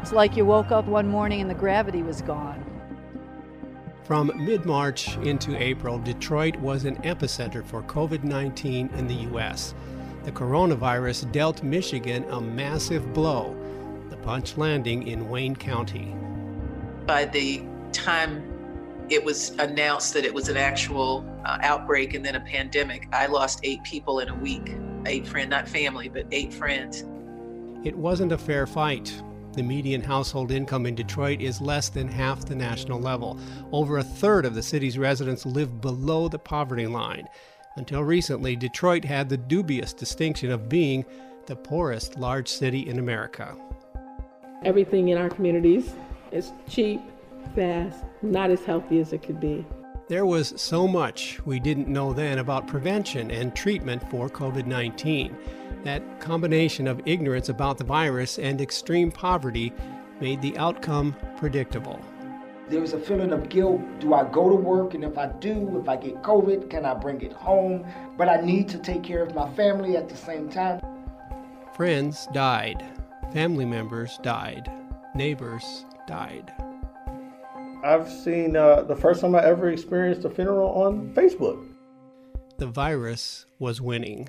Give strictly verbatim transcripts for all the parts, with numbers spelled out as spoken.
It's like you woke up one morning and the gravity was gone. From mid-March into April, Detroit was an epicenter for COVID nineteen in the U S. The coronavirus dealt Michigan a massive blow, the punch landing in Wayne County. By the time it was announced that it was an actual uh, outbreak and then a pandemic, I lost eight people in a week. Eight friends, not family, but eight friends. It wasn't a fair fight. The median household income in Detroit is less than half the national level. Over a third of the city's residents live below the poverty line. Until recently, Detroit had the dubious distinction of being the poorest large city in America. Everything in our communities is cheap, fast, not as healthy as it could be. There was so much we didn't know then about prevention and treatment for COVID nineteen. That combination of ignorance about the virus and extreme poverty made the outcome predictable. There was a feeling of guilt. Do I go to work? And if I do, if I get COVID, can I bring it home? But I need to take care of my family at the same time. Friends died. Family members died. Neighbors died. I've seen uh, the first time I ever experienced a funeral on Facebook. The virus was winning.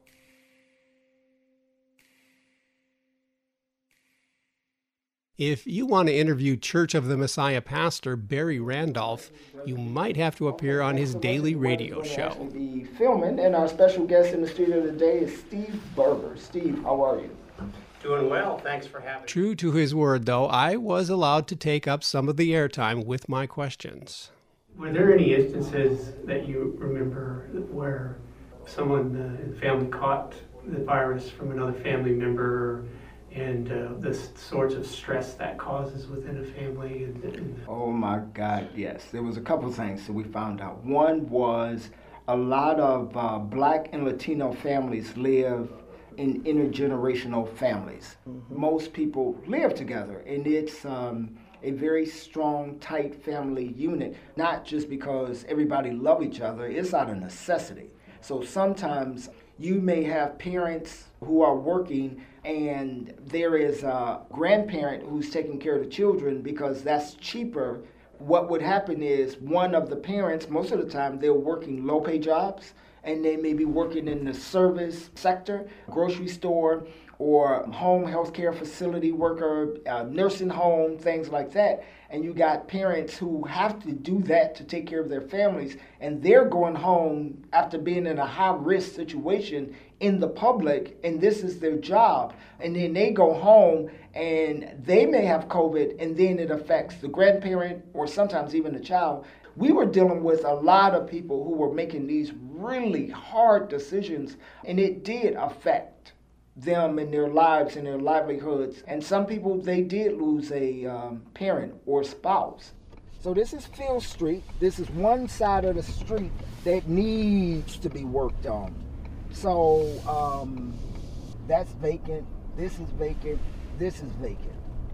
If you want to interview Church of the Messiah pastor Barry Randolph, you might have to appear on his daily radio show. We'll be filming, and our special guest in the studio today is Steve Berger. Steve, how are you? Doing well, thanks for having me. True to his word, though, I was allowed to take up some of the airtime with my questions. Were there any instances that you remember where someone uh, in the family caught the virus from another family member, and uh, the sorts of stress that causes within a family? And, and oh my God, yes. There was a couple of things that we found out. One was a lot of uh, Black and Latino families live in intergenerational families. Mm-hmm. Most people live together, and it's um, a very strong, tight family unit, not just because everybody love each other, it's out of necessity. So sometimes you may have parents who are working and there is a grandparent who's taking care of the children because that's cheaper. What would happen is one of the parents, most of the time, they're working low-pay jobs, and they may be working in the service sector, grocery store, or home health care facility worker, uh, nursing home, things like that. And you got parents who have to do that to take care of their families, and they're going home after being in a high-risk situation in the public, and this is their job. And then they go home, and they may have COVID, and then it affects the grandparent or sometimes even the child. We were dealing with a lot of people who were making these really hard decisions, and it did affect them and their lives and their livelihoods. And some people, they did lose a um, parent or spouse. So this is Field Street. This is one side of the street that needs to be worked on. So um, that's vacant, this is vacant, this is vacant.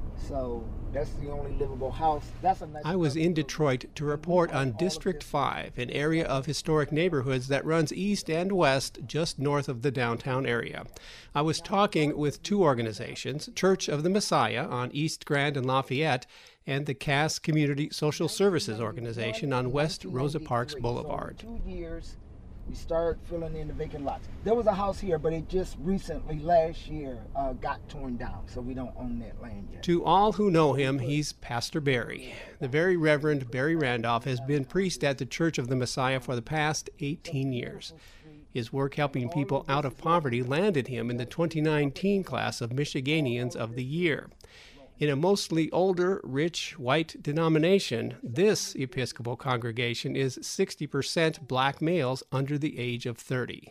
So that's the only livable house. That's a nice I was in Detroit to report on District five, an area of historic neighborhoods that runs east and west just north of the downtown area. I was talking with two organizations, Church of the Messiah on East Grand and Lafayette, and the Cass Community Social Services Organization on West Rosa Parks Boulevard. So two years, we started filling in the vacant lots. There was a house here, but it just recently, last year, uh, got torn down, so we don't own that land yet. To all who know him, he's Pastor Barry. The Very Reverend Barry Randolph has been priest at the Church of the Messiah for the past eighteen years. His work helping people out of poverty landed him in the twenty nineteen class of Michiganians of the Year. In a mostly older, rich, white denomination, this Episcopal congregation is sixty percent black males under the age of thirty.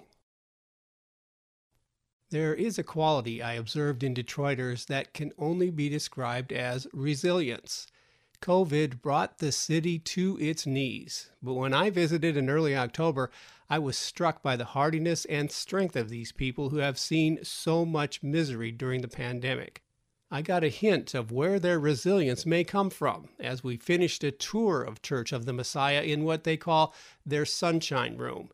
There is a quality I observed in Detroiters that can only be described as resilience. COVID brought the city to its knees, but when I visited in early October, I was struck by the hardiness and strength of these people who have seen so much misery during the pandemic. I got a hint of where their resilience may come from as we finished a tour of Church of the Messiah in what they call their Sunshine Room.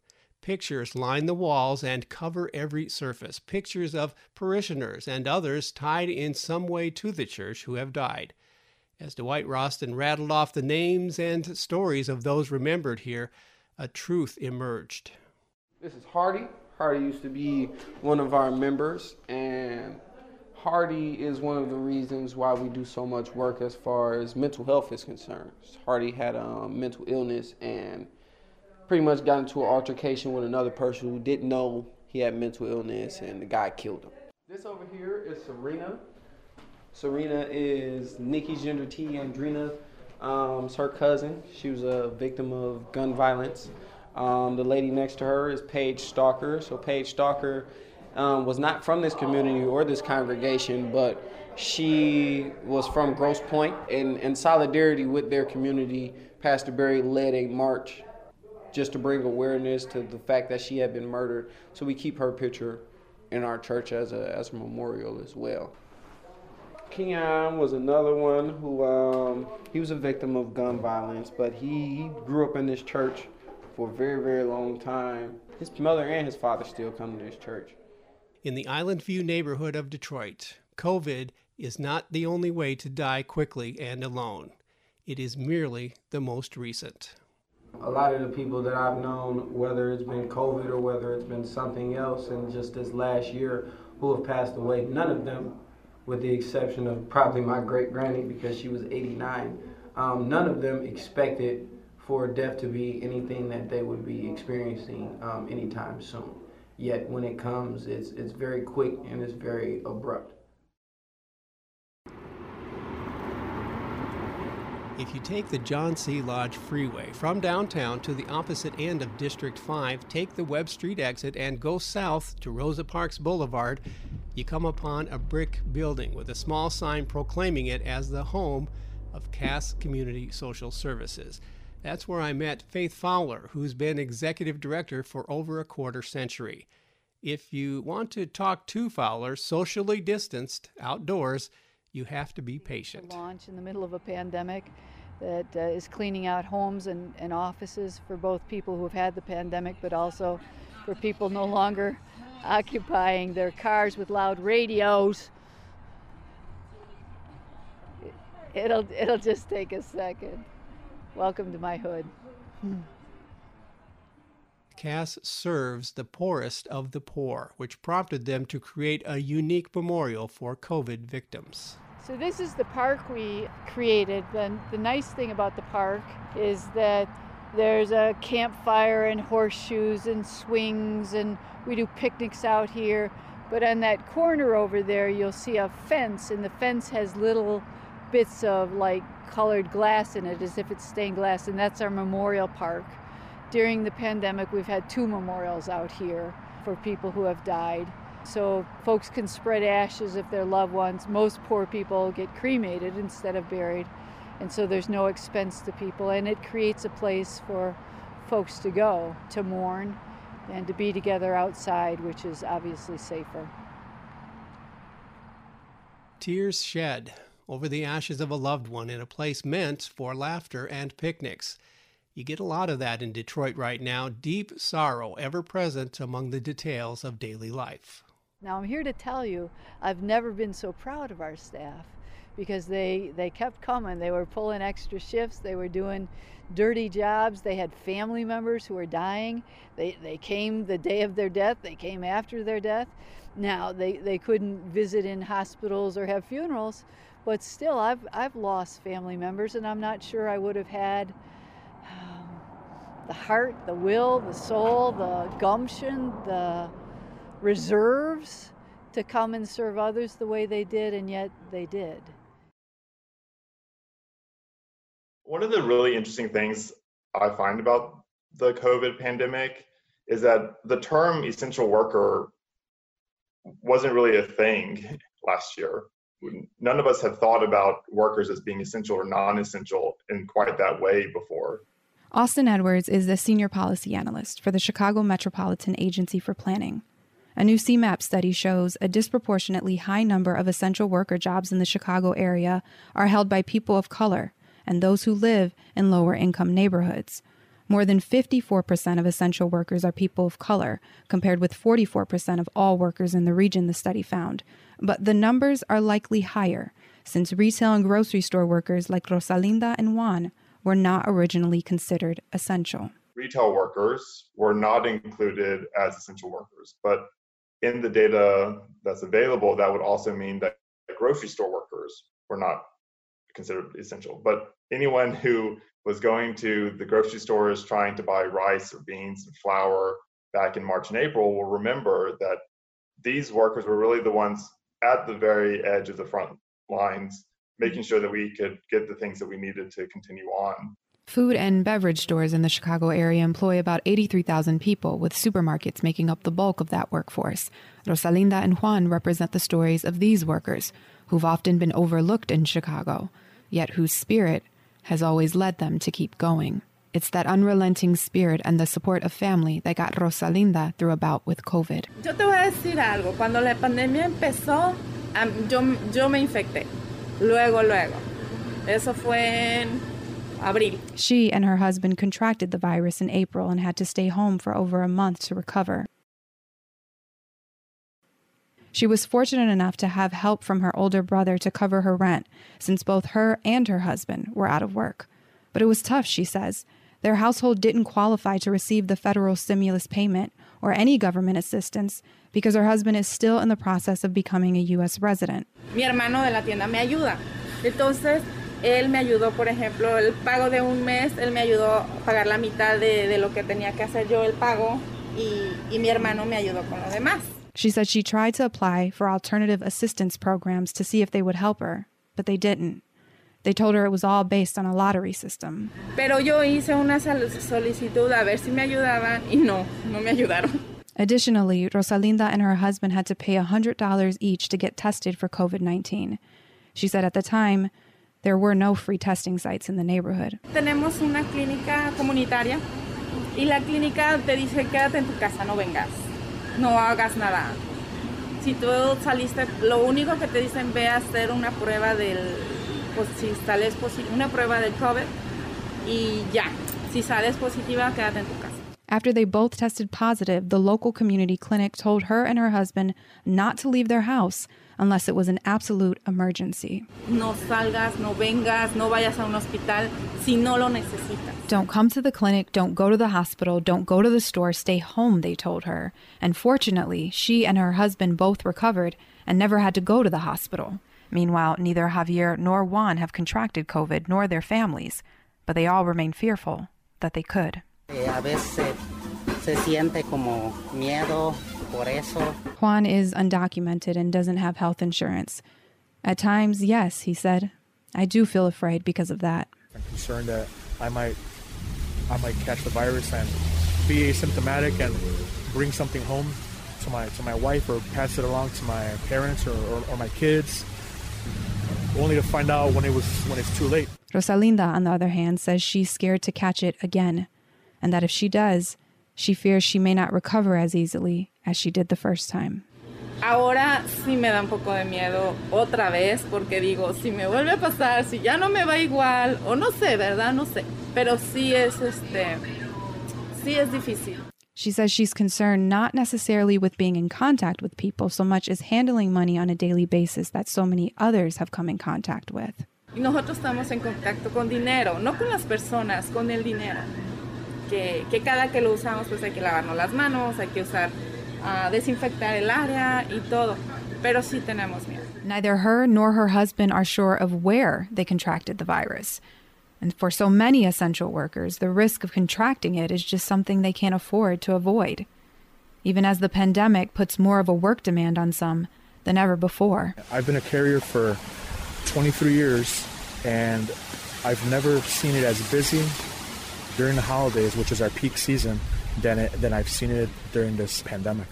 Pictures line the walls and cover every surface. Pictures of parishioners and others tied in some way to the church who have died. As Dwight Roston rattled off the names and stories of those remembered here, a truth emerged. This is Hardy. Hardy used to be one of our members, and Hardy is one of the reasons why we do so much work as far as mental health is concerned. Hardy had um, mental illness and pretty much got into an altercation with another person who didn't know he had mental illness, and the guy killed him. This over here is Serena. Serena is Nikki's gender T, Andrina. Um, it's her cousin. She was a victim of gun violence. Um, the lady next to her is Paige Stalker. So Paige Stalker um, was not from this community or this congregation, but she was from Grosse Pointe. And in solidarity with their community, Pastor Berry led a march just to bring awareness to the fact that she had been murdered. So we keep her picture in our church as a, as a memorial as well. Keon was another one who, um, he was a victim of gun violence, but he, he grew up in this church for a very, very long time. His mother and his father still come to this church. In the Island View neighborhood of Detroit, COVID is not the only way to die quickly and alone. It is merely the most recent. A lot of the people that I've known, whether it's been COVID or whether it's been something else in just this last year, who have passed away, none of them, with the exception of probably my great-granny because she was eighty-nine, um, none of them expected for death to be anything that they would be experiencing um, anytime soon. Yet when it comes, it's, it's very quick and it's very abrupt. If you take the John C. Lodge Freeway from downtown to the opposite end of District five, take the Webb Street exit and go south to Rosa Parks Boulevard, you come upon a brick building with a small sign proclaiming it as the home of Cass Community Social Services. That's where I met Faith Fowler, who's been executive director for over a quarter century. If you want to talk to Fowler, socially distanced, outdoors, you have to be patient. Launch in the middle of a pandemic that uh, is cleaning out homes and, and offices for both people who have had the pandemic, but also for people no longer occupying their cars with loud radios. It'll, it'll just take a second. Welcome to my hood. Cass serves the poorest of the poor, which prompted them to create a unique memorial for COVID victims. So this is the park we created. And the nice thing about the park is that there's a campfire and horseshoes and swings, and we do picnics out here. But on that corner over there, you'll see a fence, and the fence has little bits of like colored glass in it as if it's stained glass, and that's our memorial park. During the pandemic, we've had two memorials out here for people who have died. So folks can spread ashes if their loved ones. Most poor people get cremated instead of buried, and so there's no expense to people, and it creates a place for folks to go to mourn and to be together outside, which is obviously safer. Tears shed over the ashes of a loved one in a place meant for laughter and picnics. You get a lot of that in Detroit right now, deep sorrow ever present among the details of daily life. Now I'm here to tell you, I've never been so proud of our staff because they, they kept coming. They were pulling extra shifts. They were doing dirty jobs. They had family members who were dying. They, they came the day of their death. They came after their death. Now, they, they couldn't visit in hospitals or have funerals, but still, I've, I've lost family members, and I'm not sure I would have had um, the heart, the will, the soul, the gumption, the reserves to come and serve others the way they did, and yet they did. One of the really interesting things I find about the COVID pandemic is that the term essential worker wasn't really a thing last year. None of us had thought about workers as being essential or non-essential in quite that way before. Austin Edwards is the senior policy analyst for the Chicago Metropolitan Agency for Planning. A new C MAP study shows a disproportionately high number of essential worker jobs in the Chicago area are held by people of color and those who live in lower income neighborhoods. More than fifty-four percent of essential workers are people of color, compared with forty-four percent of all workers in the region, the study found. But the numbers are likely higher, since retail and grocery store workers like Rosalinda and Juan were not originally considered essential. Retail workers were not included as essential workers, but in the data that's available, that would also mean that grocery store workers were not considered essential. But anyone who was going to the grocery stores trying to buy rice or beans and flour back in March and April will remember that these workers were really the ones at the very edge of the front lines, making sure that we could get the things that we needed to continue on. Food and beverage stores in the Chicago area employ about eighty-three thousand people, with supermarkets making up the bulk of that workforce. Rosalinda and Juan represent the stories of these workers, who've often been overlooked in Chicago, yet whose spirit has always led them to keep going. It's that unrelenting spirit and the support of family that got Rosalinda through a bout with COVID. Yo te voy a decir algo. Cuando la pandemia empezó, yo, yo me infecté. Luego, luego. Eso fue en abril. She and her husband contracted the virus in April and had to stay home for over a month to recover. She was fortunate enough to have help from her older brother to cover her rent, since both her and her husband were out of work. But it was tough, she says. Their household didn't qualify to receive the federal stimulus payment or any government assistance because her husband is still in the process of becoming a U S resident. Mi hermano de la tienda me ayuda. Entonces, él me ayudó, por ejemplo, el pago de un mes, él me ayudó a pagar la mitad de, de lo que tenía que hacer yo el pago y, y mi hermano me ayudó con lo demás. She said she tried to apply for alternative assistance programs to see if they would help her, but they didn't. They told her it was all based on a lottery system. Pero yo hice una solicitud a ver si me ayudaban y no, no me ayudaron. Additionally, Rosalinda and her husband had to pay one hundred dollars each to get tested for COVID nineteen. She said at the time, there were no free testing sites in the neighborhood. Tenemos una clínica comunitaria y la clínica te dice quédate en tu casa, no vengas, no hagas nada. Si tú saliste, lo único que te dicen ve a hacer una prueba del, pues si sales positiva, una prueba del COVID y ya. Si sales positiva, quédate en tu casa. After they both tested positive, the local community clinic told her and her husband not to leave their house unless it was an absolute emergency. No salgas, no vengas, no vayas a un hospital si no lo necesitas. Don't come to the clinic, don't go to the hospital, don't go to the store, stay home, they told her. And fortunately, she and her husband both recovered and never had to go to the hospital. Meanwhile, neither Javier nor Juan have contracted COVID, nor their families, but they all remain fearful that they could. Juan is undocumented and doesn't have health insurance. At times, yes, he said, I do feel afraid because of that. I'm concerned that I might, I might catch the virus and be asymptomatic and bring something home to my to my wife or pass it along to my parents or, or, or my kids, only to find out when it was when it's too late. Rosalinda, on the other hand, says she's scared to catch it again, and that if she does, she fears she may not recover as easily as she did the first time. Ahora sí me da un poco de miedo otra vez porque digo, si me vuelve a pasar, si ya no me va igual, o no sé, ¿verdad? No sé. Pero sí es, este, sí es difícil. She says she's concerned not necessarily with being in contact with people so much as handling money on a daily basis that so many others have come in contact with. Y nosotros estamos en contacto con dinero, no con las personas, con el dinero. Que, que cada que lo usamos pues hay que lavarnos las manos, hay que usar, uh, desinfectar el área y todo. Pero sí tenemos miedo. Neither her nor her husband are sure of where they contracted the virus. And for so many essential workers, the risk of contracting it is just something they can't afford to avoid, even as the pandemic puts more of a work demand on some than ever before. I've been a carrier for twenty-three years, and I've never seen it as busy during the holidays, which is our peak season, than, it, than I've seen it during this pandemic.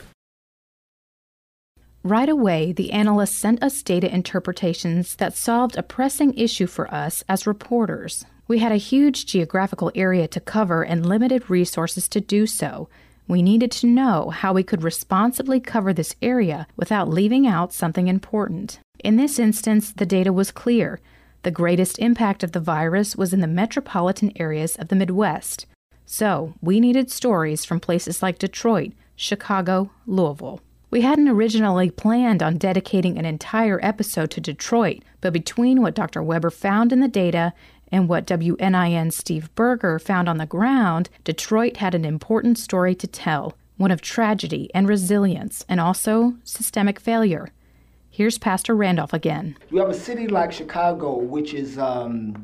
Right away, the analysts sent us data interpretations that solved a pressing issue for us as reporters. We had a huge geographical area to cover and limited resources to do so. We needed to know how we could responsibly cover this area without leaving out something important. In this instance, the data was clear. The greatest impact of the virus was in the metropolitan areas of the Midwest. So we needed stories from places like Detroit, Chicago, Louisville. We hadn't originally planned on dedicating an entire episode to Detroit, but between what Doctor Weber found in the data and what W N I N's Steve Berger found on the ground, Detroit had an important story to tell, one of tragedy and resilience, and also systemic failure. Here's Pastor Randolph again. You have a city like Chicago, which is um,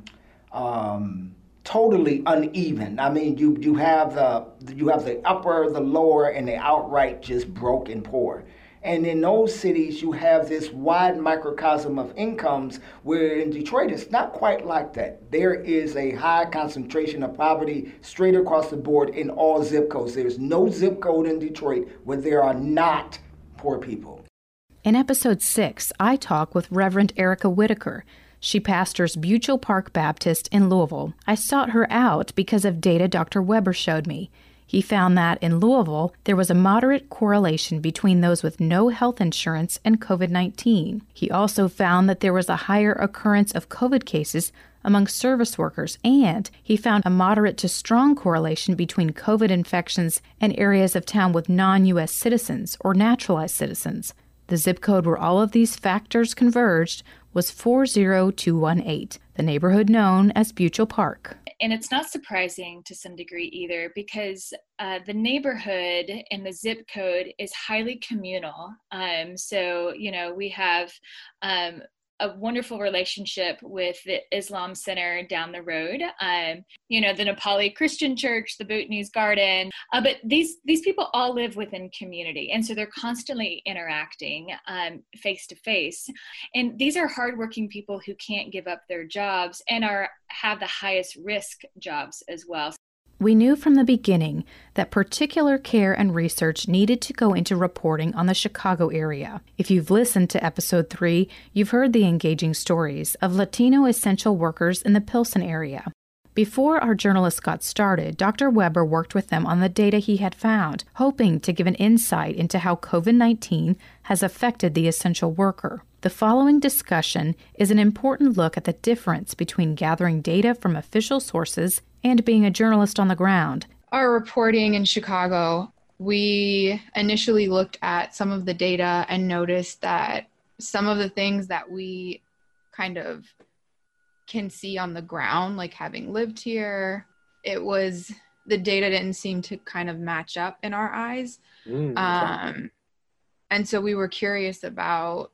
um, totally uneven. I mean, you you have the you have the upper, the lower, and the outright just broke and poor. And in those cities, you have this wide microcosm of incomes, where in Detroit, it's not quite like that. There is a high concentration of poverty straight across the board in all zip codes. There's no zip code in Detroit where there are not poor people. In episode six, I talk with Reverend Erica Whitaker. She pastors Buchel Park Baptist in Louisville. I sought her out because of data Doctor Weber showed me. He found that in Louisville, there was a moderate correlation between those with no health insurance and COVID nineteen. He also found that there was a higher occurrence of COVID cases among service workers, and he found a moderate to strong correlation between COVID infections and areas of town with non-U S citizens or naturalized citizens. The zip code where all of these factors converged was four zero two one eight, the neighborhood known as Buchel Park. And it's not surprising to some degree either, because uh, the neighborhood and the zip code is highly communal. Um, so, you know, we have um, a wonderful relationship with the Islam Center down the road, um, you know, the Nepali Christian Church, the Bhutanese Garden, uh, but these these people all live within community, and so they're constantly interacting um, face to face. And these are hardworking people who can't give up their jobs and are have the highest risk jobs as well. We knew from the beginning that particular care and research needed to go into reporting on the Chicago area. If you've listened to episode three, you've heard the engaging stories of Latino essential workers in the Pilsen area. Before our journalists got started, Doctor Weber worked with them on the data he had found, hoping to give an insight into how COVID nineteen has affected the essential worker. The following discussion is an important look at the difference between gathering data from official sources and being a journalist on the ground. Our reporting in Chicago, we initially looked at some of the data and noticed that some of the things that we kind of can see on the ground, like having lived here, it was, the data didn't seem to kind of match up in our eyes. Mm, um, and so we were curious about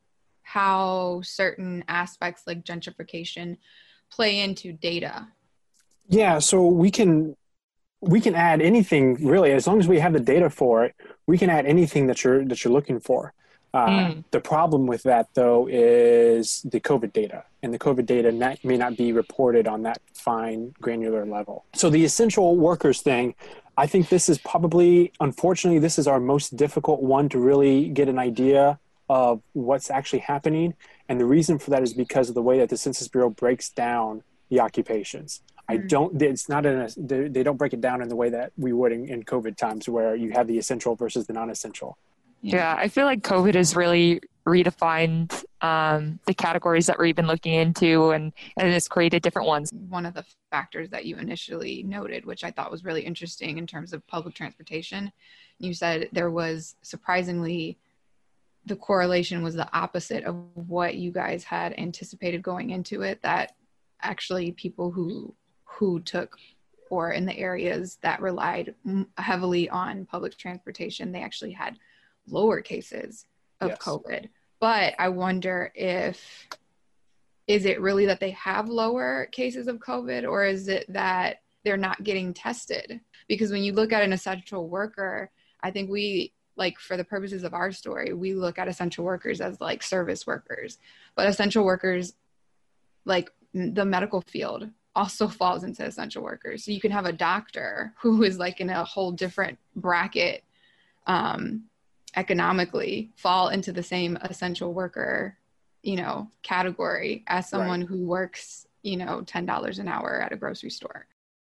how certain aspects like gentrification play into data. Yeah, so we can we can add anything really, as long as we have the data for it. We can add anything that you're that you're looking for. Uh, mm. The problem with that, though, is the COVID data, and the COVID data not, may not be reported on that fine granular level. So the essential workers thing, I think this is probably, unfortunately, this is our most difficult one to really get an idea of what's actually happening. And the reason for that is because of the way that the Census Bureau breaks down the occupations. I don't, it's not in a, they don't break it down in the way that we would in, in COVID times, where you have the essential versus the non-essential. Yeah, I feel like COVID has really redefined um, the categories that we've been looking into, and, and it's created different ones. One of the factors that you initially noted, which I thought was really interesting in terms of public transportation, you said there was surprisingly, the correlation was the opposite of what you guys had anticipated going into it, that actually people who who took or in the areas that relied heavily on public transportation, they actually had lower cases of yes. COVID. But I wonder if, is it really that they have lower cases of COVID, or is it that they're not getting tested? Because when you look at an essential worker, I think we, like for the purposes of our story, we look at essential workers as like service workers, but essential workers, like the medical field, also falls into essential workers. So you can have a doctor who is like in a whole different bracket um, economically fall into the same essential worker, you know, category as someone right. who works, you know, ten dollars an hour at a grocery store.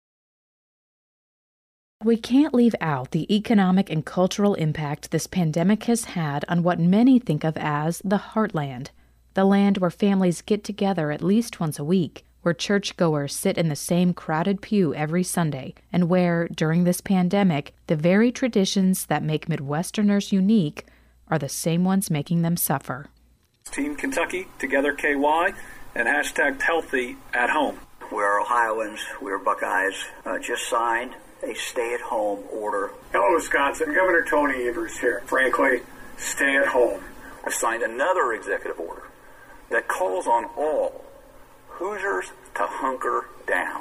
We can't leave out the economic and cultural impact this pandemic has had on what many think of as the heartland, the land where families get together at least once a week, where churchgoers sit in the same crowded pew every Sunday, and where, during this pandemic, the very traditions that make Midwesterners unique are the same ones making them suffer. Team Kentucky, Together K Y, and hashtag healthy at home. We're Ohioans, we're Buckeyes, uh, just signed a stay-at-home order. Hello, Wisconsin. Governor Tony Evers here. Frankly, stay at home. I've signed another executive order that calls on all Hoosiers to hunker down.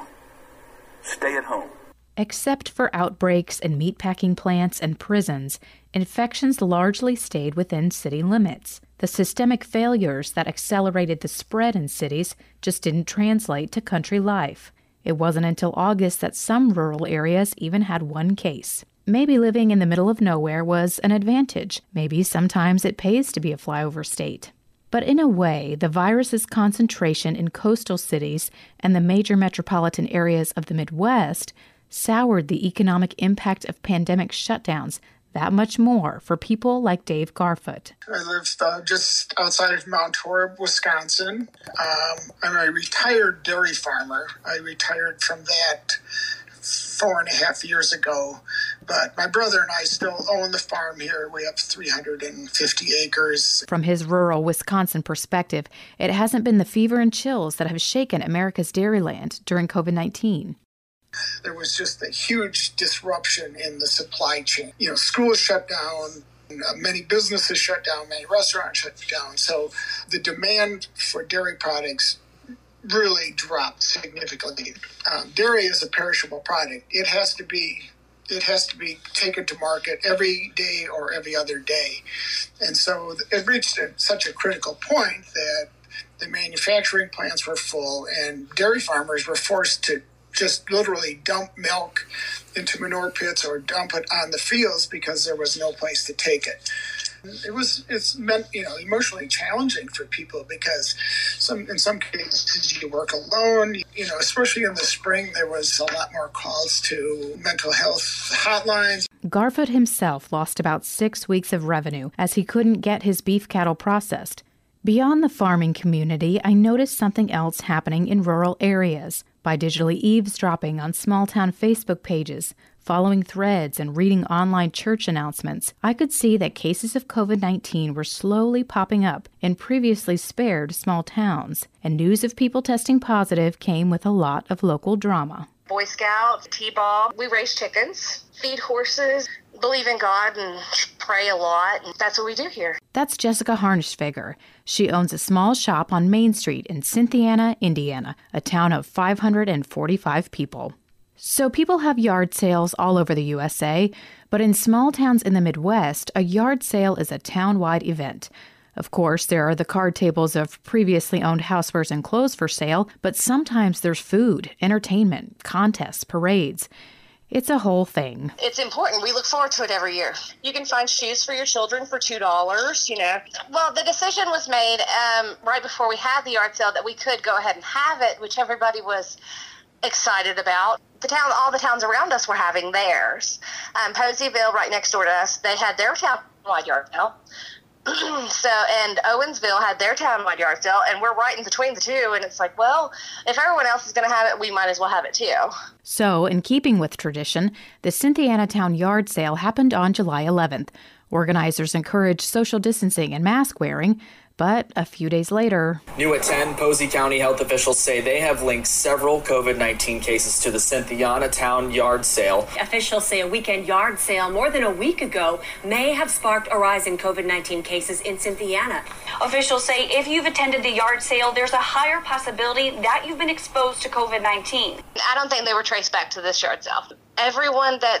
Stay at home. Except for outbreaks in meatpacking plants and prisons, infections largely stayed within city limits. The systemic failures that accelerated the spread in cities just didn't translate to country life. It wasn't until August that some rural areas even had one case. Maybe living in the middle of nowhere was an advantage. Maybe sometimes it pays to be a flyover state. But in a way, the virus's concentration in coastal cities and the major metropolitan areas of the Midwest soured the economic impact of pandemic shutdowns that much more for people like Dave Garfoot. I live uh, just outside of Mount Horeb, Wisconsin. Um, I'm a retired dairy farmer. I retired from that four and a half years ago, but my brother and I still own the farm here. We have three hundred fifty acres. From his rural Wisconsin perspective, it hasn't been the fever and chills that have shaken America's dairyland during covid nineteen. There was just a huge disruption in the supply chain. You know, schools shut down, uh, many businesses shut down, many restaurants shut down. So the demand for dairy products really dropped significantly. Um, dairy is a perishable product. It has to be it has to be taken to market every day or every other day. And so it reached a, such a critical point that the manufacturing plants were full and dairy farmers were forced to just literally dump milk into manure pits or dump it on the fields because there was no place to take it. It was it's meant you know emotionally challenging for people because some in some cases you work alone. You know, especially in the spring, there was a lot more calls to mental health hotlines. Garfoot himself lost about six weeks of revenue as he couldn't get his beef cattle processed. Beyond the farming community, I noticed something else happening in rural areas. By digitally eavesdropping on small-town Facebook pages, following threads, and reading online church announcements, I could see that cases of covid nineteen were slowly popping up in previously spared small towns, and news of people testing positive came with a lot of local drama. Boy Scouts, T-ball, we raise chickens, feed horses, believe in God, and pray a lot, and that's what we do here. That's Jessica Harnischfeger. She owns a small shop on Main Street in Cynthiana, Indiana, a town of five hundred forty-five people. So people have yard sales all over the U S A, but in small towns in the Midwest, a yard sale is a town-wide event. Of course, there are the card tables of previously owned housewares and clothes for sale, but sometimes there's food, entertainment, contests, parades. It's a whole thing. It's important. We look forward to it every year. You can find shoes for your children for two dollars, you know. Well, the decision was made um, right before we had the yard sale that we could go ahead and have it, which everybody was excited about. The town, all the towns around us were having theirs. Um, Poseyville, right next door to us, they had their town-wide yard sale. So, and Owensville had their town-wide yard sale, and we're right in between the two, and it's like, well, if everyone else is going to have it, we might as well have it too. So, in keeping with tradition, the Cynthiana Town Yard Sale happened on July eleventh. Organizers encouraged social distancing and mask wearing, but a few days later... New at ten, Posey County health officials say they have linked several covid nineteen cases to the Cynthiana Town Yard Sale. Officials say a weekend yard sale more than a week ago may have sparked a rise in covid nineteen cases in Cynthiana. Officials say if you've attended the yard sale, there's a higher possibility that you've been exposed to covid nineteen. I don't think they were traced back to this yard sale. Everyone that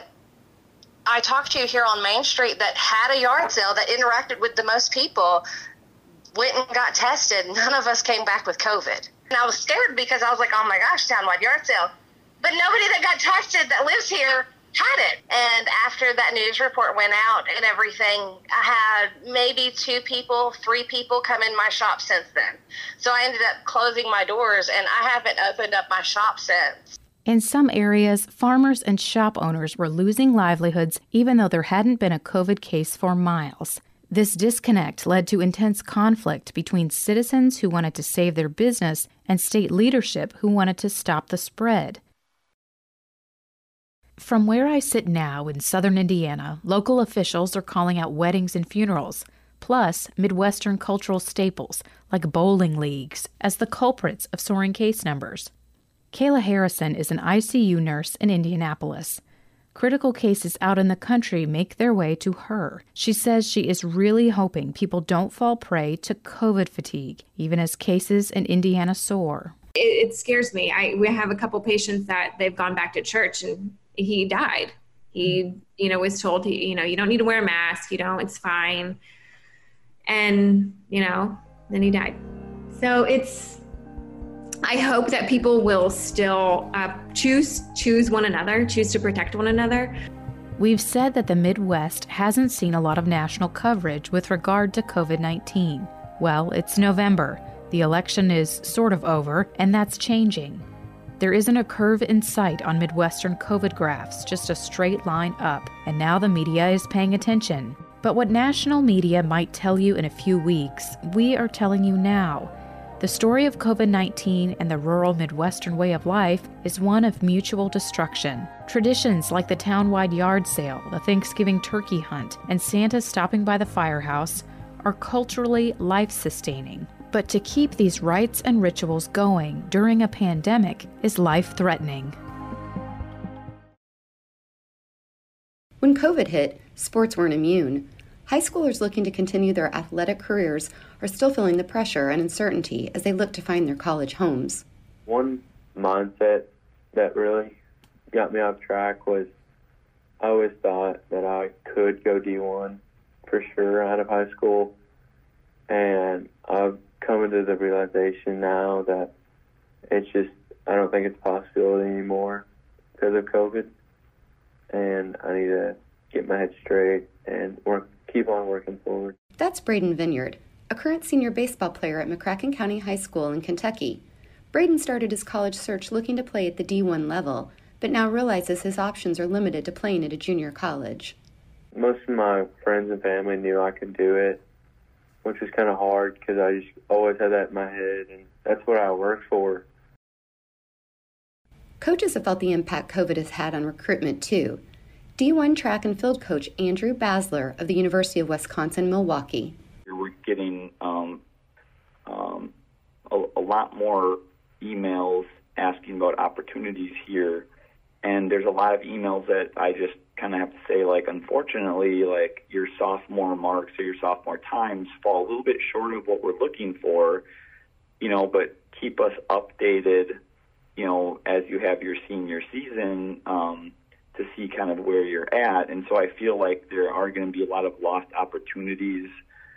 I talked to here on Main Street that had a yard sale that interacted with the most people went and got tested. None of us came back with COVID. And I was scared because I was like, oh my gosh, townwide yard sale. But nobody that got tested that lives here had it. And after that news report went out and everything, I had maybe two people, three people come in my shop since then. So I ended up closing my doors, and I haven't opened up my shop since. In some areas, farmers and shop owners were losing livelihoods even though there hadn't been a COVID case for miles. This disconnect led to intense conflict between citizens who wanted to save their business and state leadership who wanted to stop the spread. From where I sit now in southern Indiana, local officials are calling out weddings and funerals, plus Midwestern cultural staples like bowling leagues as the culprits of soaring case numbers. Kayla Harrison is an I C U nurse in Indianapolis. Critical cases out in the country make their way to her. She says she is really hoping people don't fall prey to COVID fatigue, even as cases in Indiana soar. It, it scares me. I we have a couple patients that they've gone back to church and he died. He, you know, was told, he, you know, you don't need to wear a mask, you know, it's fine. And, you know, then he died. So it's, I hope that people will still uh, choose choose one another, choose to protect one another. We've said that the Midwest hasn't seen a lot of national coverage with regard to COVID nineteen. Well, it's November. The election is sort of over, and that's changing. There isn't a curve in sight on Midwestern COVID graphs, just a straight line up, and now the media is paying attention. But what national media might tell you in a few weeks, we are telling you now. The story of COVID nineteen and the rural Midwestern way of life is one of mutual destruction. Traditions like the town-wide yard sale, the Thanksgiving turkey hunt, and Santa stopping by the firehouse are culturally life-sustaining. But to keep these rites and rituals going during a pandemic is life-threatening. When COVID hit, sports weren't immune. High schoolers looking to continue their athletic careers are still feeling the pressure and uncertainty as they look to find their college homes. One mindset that really got me off track was I always thought that I could go D one for sure out of high school, and I've come to the realization now that it's just, I don't think it's a possibility anymore because of COVID, and I need to get my head straight and work, keep on working forward. That's Braden Vineyard, a current senior baseball player at McCracken County High School in Kentucky. Braden started his college search looking to play at the D one level, but now realizes his options are limited to playing at a junior college. Most of my friends and family knew I could do it, which was kind of hard because I just always had that in my head, and that's what I worked for. Coaches have felt the impact COVID has had on recruitment, too. D one track and field coach Andrew Basler of the University of Wisconsin-Milwaukee. We're getting um, um, a, a lot more emails asking about opportunities here, and there's a lot of emails that I just kind of have to say, like, unfortunately, like, your sophomore marks or your sophomore times fall a little bit short of what we're looking for, you know, but keep us updated, you know, as you have your senior season, um, to see kind of where you're at. And so I feel like there are going to be a lot of lost opportunities,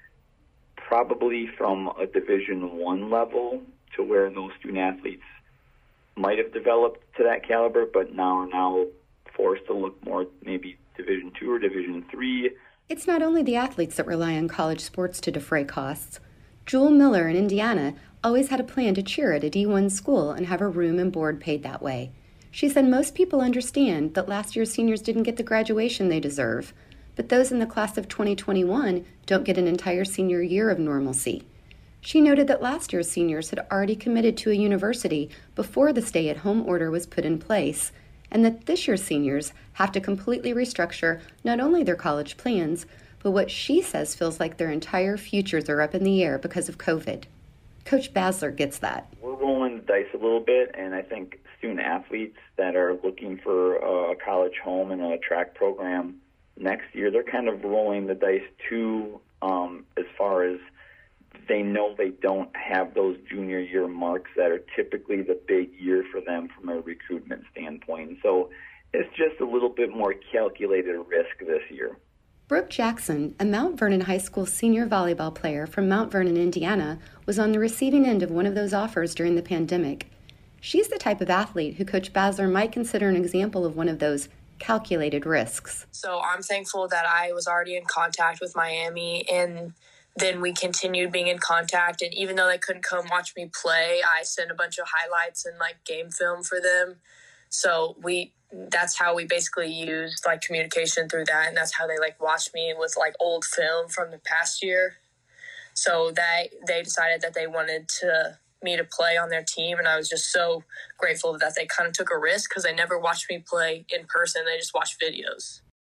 probably from a Division One level to where those student athletes might have developed to that caliber, but now are now forced to look more maybe Division Two or Division Three. It's not only the athletes that rely on college sports to defray costs. Jewel Miller in Indiana always had a plan to cheer at a D one school and have her room and board paid that way. She said most people understand that last year's seniors didn't get the graduation they deserve, but those in the class of twenty twenty-one don't get an entire senior year of normalcy. She noted that last year's seniors had already committed to a university before the stay-at-home order was put in place, and that this year's seniors have to completely restructure not only their college plans, but what she says feels like their entire futures are up in the air because of COVID. Coach Basler gets that. We're rolling the dice a little bit, and I think student athletes that are looking for a college home and a track program next year, they're kind of rolling the dice too, um, as far as they know they don't have those junior year marks that are typically the big year for them from a recruitment standpoint. So it's just a little bit more calculated risk this year. Brooke Jackson, a Mount Vernon High School senior volleyball player from Mount Vernon, Indiana, was on the receiving end of one of those offers during the pandemic. She's the type of athlete who Coach Basler might consider an example of one of those calculated risks. So I'm thankful that I was already in contact with Miami, and then we continued being in contact. And even though they couldn't come watch me play, I sent a bunch of highlights and like game film for them So we, that's how we basically used like communication through that. And that's how they like watched me with like old film from the past year. So they, they decided that they wanted to me to play on their team. And I was just so grateful that they kind of took a risk because they never watched me play in person. They just watched videos.